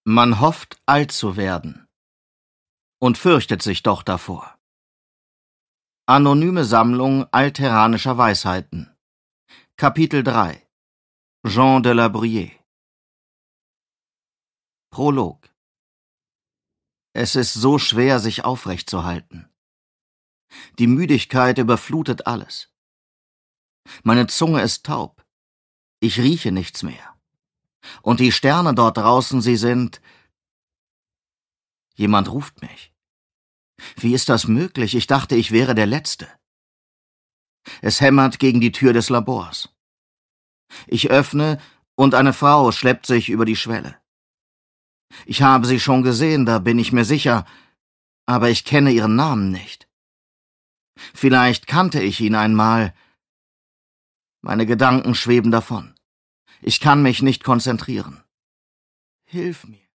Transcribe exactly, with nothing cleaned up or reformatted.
Man hofft, alt zu werden und fürchtet sich doch davor. Anonyme Sammlung alterranischer Weisheiten. Kapitel drei. Jean de la Bruyère. Prolog. Es ist so schwer, sich aufrecht zu halten. Die Müdigkeit überflutet alles. Meine Zunge ist taub. Ich rieche nichts mehr. Und die Sterne dort draußen, sie sind... Jemand ruft mich. Wie ist das möglich? Ich dachte, ich wäre der Letzte. Es hämmert gegen die Tür des Labors. Ich öffne, und eine Frau schleppt sich über die Schwelle. Ich habe sie schon gesehen, da bin ich mir sicher, aber ich kenne ihren Namen nicht. Vielleicht kannte ich ihn einmal. Meine Gedanken schweben davon. Ich kann mich nicht konzentrieren. Hilf mir.